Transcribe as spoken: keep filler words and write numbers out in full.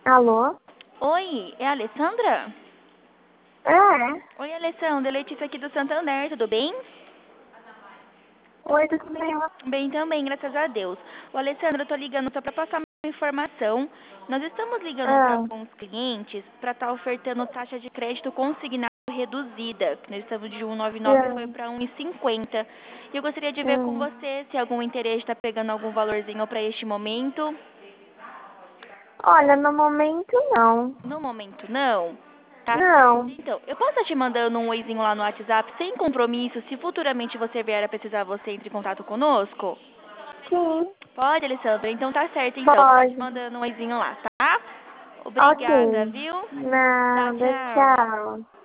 Alô? Oi, é a Alessandra? É. Oi, Alessandra, Letícia aqui do Santander, tudo bem? Oi, tudo bem? Bem também, graças a Deus. O Alessandra, eu tô ligando só para passar uma informação. Nós estamos ligando para Ah, alguns clientes para estar ofertando taxa de crédito consignado reduzida, que nós estamos de cento e noventa e nove foi ah, para cento e cinquenta. E eu gostaria de ver com hum. você se algum interesse está pegando algum valorzinho para este momento. Olha, no momento não. No momento, não. Tá certo. Não. Então, eu posso estar te mandando um oizinho lá no WhatsApp sem compromisso. Se futuramente você vier a precisar, você entre em contato conosco? Sim, Pode, Alessandra? Então tá certo, então. Vou estar te pode. mandando um oizinho lá, tá? Ok. Obrigada, viu? Tchau, Nada, tchau. tchau.